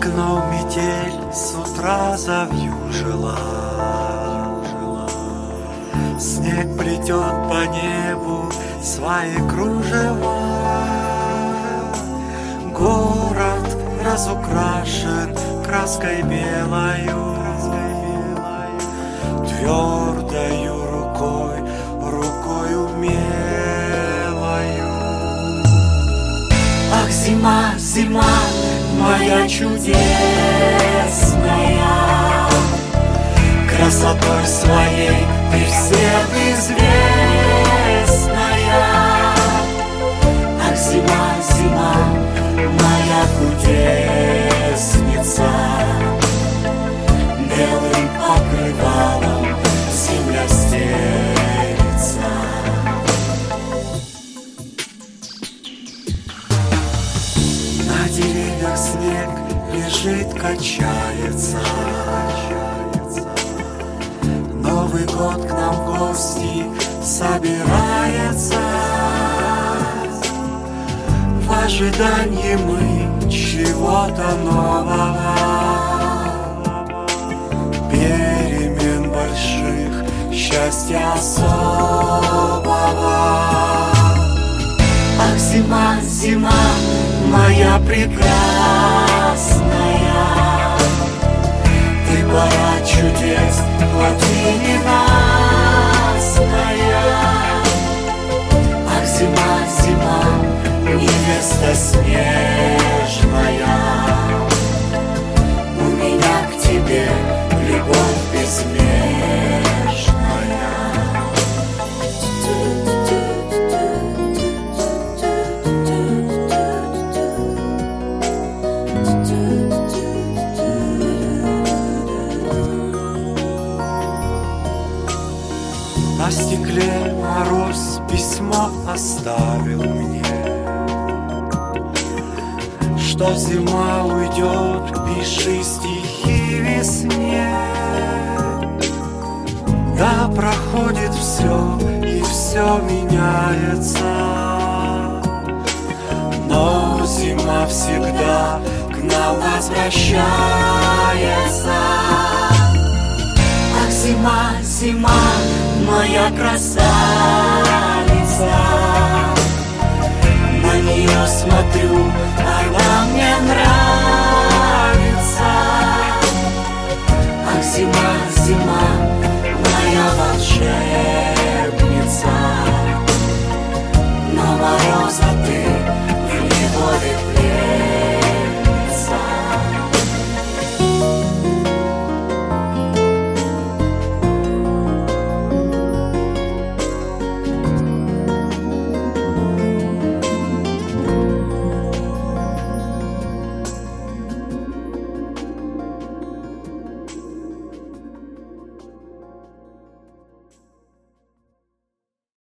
окном метель с утра завьюжила. Снег плетет по небу свои кружева. Город разукрашен краской белою, твердою рукою мелою. Ах, зима, зима, моя чудесная, красотой своей ты всем известная. Ах, зима, зима, моя кудесница, белым покрывалом земля стелится. На деревьях снег лежит, качается. Новый год к нам в гости собирается. В ожидании мы чего-то нового, перемен больших, счастья особого. Ах, зима, зима, моя прекрасная, ты пора чудес, хоть и ненастная. Ах, зима, зима, невеста снежная, у меня к тебе любовь безмежная. На стекле мороз письмо оставил мне, что зима уйдет, пиши стихи весне. Да, проходит все, и все меняется, но зима всегда к нам возвращается. Ах, зима, зима, моя красавица, на нее смотрю, она мне нравится.